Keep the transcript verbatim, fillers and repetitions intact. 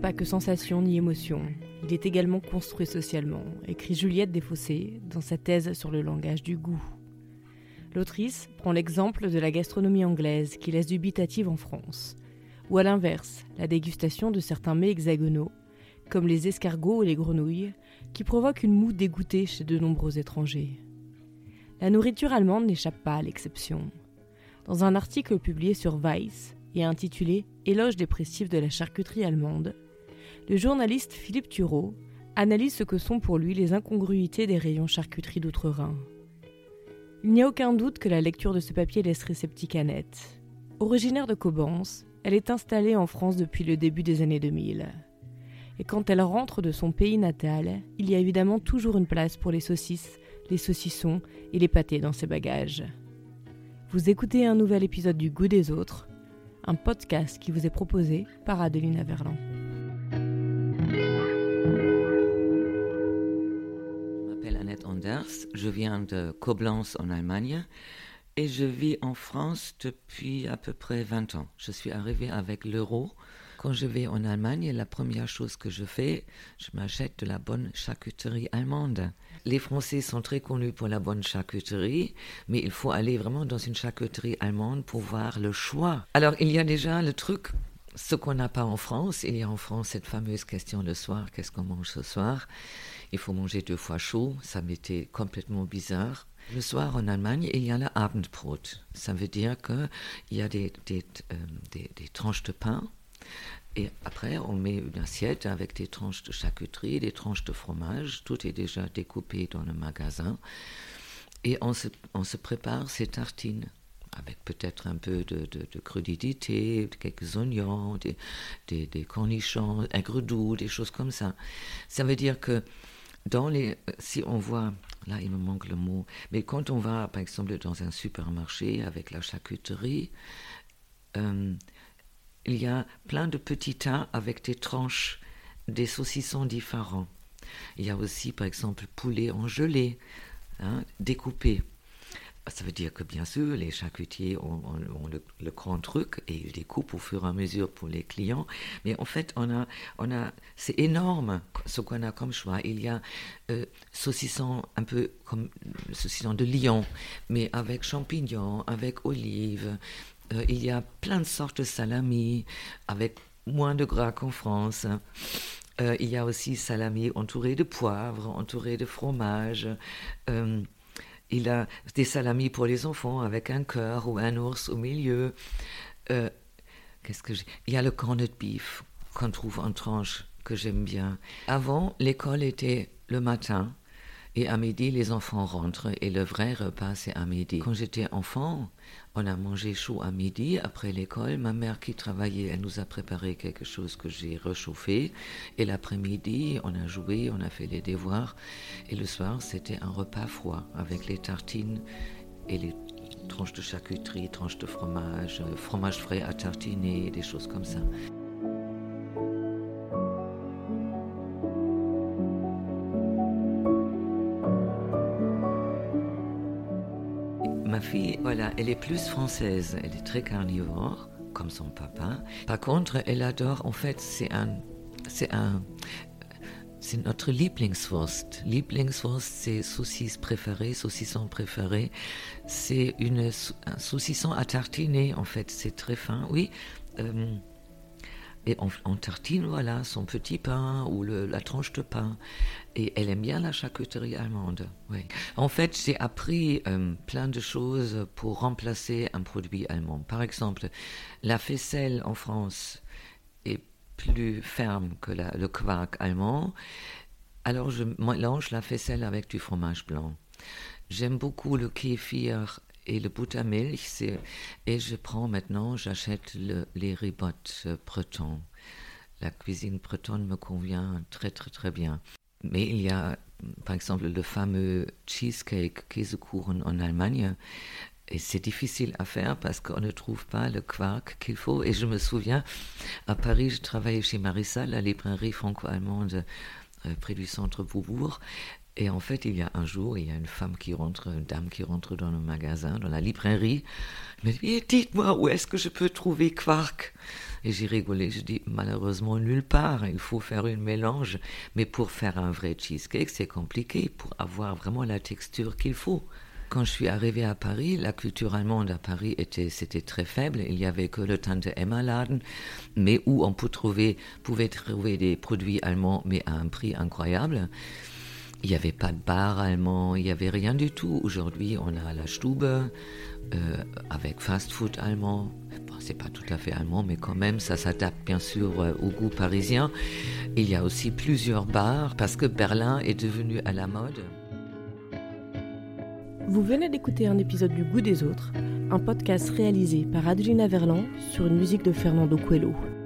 pas que sensation ni émotion, il est également construit socialement, écrit Juliette Desfossés dans sa thèse sur le langage du goût. L'autrice prend l'exemple de la gastronomie anglaise qui laisse dubitative en France, ou à l'inverse, la dégustation de certains mets hexagonaux, comme les escargots et les grenouilles, qui provoquent une moue dégoûtée chez de nombreux étrangers. La nourriture allemande n'échappe pas à l'exception. Dans un article publié sur Vice et intitulé « Éloge dépressif de la charcuterie allemande », le journaliste Philippe Thureau analyse ce que sont pour lui les incongruités des rayons charcuterie d'Outre-Rhin. Il n'y a aucun doute que la lecture de ce papier laisserait sceptique Annette. Originaire de Cobence, elle est installée en France depuis le début des années deux mille. Et quand elle rentre de son pays natal, il y a évidemment toujours une place pour les saucisses, les saucissons et les pâtés dans ses bagages. Vous écoutez un nouvel épisode du Goût des autres, un podcast qui vous est proposé par Adeline Averland. Je m'appelle Annette Anders, je viens de Koblenz en Allemagne et je vis en France depuis à peu près vingt ans. Je suis arrivée avec l'euro. Quand je vais en Allemagne, la première chose que je fais, je m'achète de la bonne charcuterie allemande. Les Français sont très connus pour la bonne charcuterie, mais il faut aller vraiment dans une charcuterie allemande pour voir le choix. Alors, il y a déjà le truc, ce qu'on n'a pas en France. Il y a en France cette fameuse question le soir, qu'est-ce qu'on mange ce soir ? Il faut manger deux fois chaud, ça m'était complètement bizarre. Le soir, en Allemagne, il y a le Abendbrot. Ça veut dire qu'il y a des, des, euh, des, des tranches de pain. Et après, on met une assiette avec des tranches de charcuterie, des tranches de fromage. Tout est déjà découpé dans le magasin. Et on se, on se prépare ces tartines avec peut-être un peu de, de, de crudité, quelques oignons, des, des, des cornichons, aigre doux, des choses comme ça. Ça veut dire que dans les, si on voit, là il me manque le mot, mais quand on va par exemple dans un supermarché avec la charcuterie, euh, il y a plein de petits tas avec des tranches, des saucissons différents. Il y a aussi, par exemple, poulet en gelée, hein, découpé. Ça veut dire que, bien sûr, les charcutiers ont, ont, ont le, le grand truc et ils découpent au fur et à mesure pour les clients. Mais en fait, on a, on a, c'est énorme ce qu'on a comme choix. Il y a euh, saucisson un peu comme saucisson de Lyon, mais avec champignons, avec olives. Euh, il y a plein de sortes de salami avec moins de gras qu'en France. Euh, il y a aussi salami entouré de poivre, entouré de fromage. Euh, il y a des salamis pour les enfants avec un cœur ou un ours au milieu. Euh, qu'est-ce que j'ai Il y a le corned beef qu'on trouve en tranche que j'aime bien. Avant, l'école était le matin. Et à midi, les enfants rentrent et le vrai repas, c'est à midi. Quand j'étais enfant, on a mangé chaud à midi. Après l'école, ma mère qui travaillait, elle nous a préparé quelque chose que j'ai réchauffé. Et l'après-midi, on a joué, on a fait les devoirs. Et le soir, c'était un repas froid avec les tartines et les tranches de charcuterie, tranches de fromage, fromage frais à tartiner, des choses comme ça. Ma fille, voilà, elle est plus française, elle est très carnivore, comme son papa. Par contre, elle adore, en fait, c'est un, c'est un, c'est notre Lieblingswurst. Lieblingswurst, c'est saucisse préférée, saucisson préféré. C'est une, un saucisson à tartiner, en fait, c'est très fin, oui. Euh, Et on, on tartine, voilà, son petit pain ou le, la tranche de pain. Et elle aime bien la charcuterie allemande, oui. En fait, j'ai appris euh, plein de choses pour remplacer un produit allemand. Par exemple, la faisselle en France est plus ferme que la, le quark allemand. Alors, je mélange la faisselle avec du fromage blanc. J'aime beaucoup le kéfir et le Buttermilch, c'est... et je prends maintenant, j'achète le, les ribottes bretons. La cuisine bretonne me convient très très très bien. Mais il y a par exemple le fameux cheesecake, Käsekuchen en Allemagne, et c'est difficile à faire parce qu'on ne trouve pas le quark qu'il faut. Et je me souviens, à Paris, je travaillais chez Marissa, la librairie franco-allemande euh, près du centre Beaubourg. Et en fait, il y a un jour, il y a une femme qui rentre, une dame qui rentre dans le magasin, dans la librairie. Elle me dit, dites-moi, où est-ce que je peux trouver quark ? Et j'ai rigolé, je dis malheureusement nulle part, il faut faire un mélange. Mais pour faire un vrai cheesecake, c'est compliqué, pour avoir vraiment la texture qu'il faut. Quand je suis arrivée à Paris, la culture allemande à Paris était, c'était très faible. Il n'y avait que le Tante Emma Laden, mais où on peut trouver, pouvait trouver des produits allemands, mais à un prix incroyable. Il n'y avait pas de bar allemand, il n'y avait rien du tout. Aujourd'hui, on a la Stube, euh, avec fast-food allemand. Bon, c'est pas tout à fait allemand, mais quand même, ça s'adapte bien sûr euh, au goût parisien. Il y a aussi plusieurs bars, parce que Berlin est devenu à la mode. Vous venez d'écouter un épisode du Goût des autres, un podcast réalisé par Adelina Verland sur une musique de Fernando Coelho.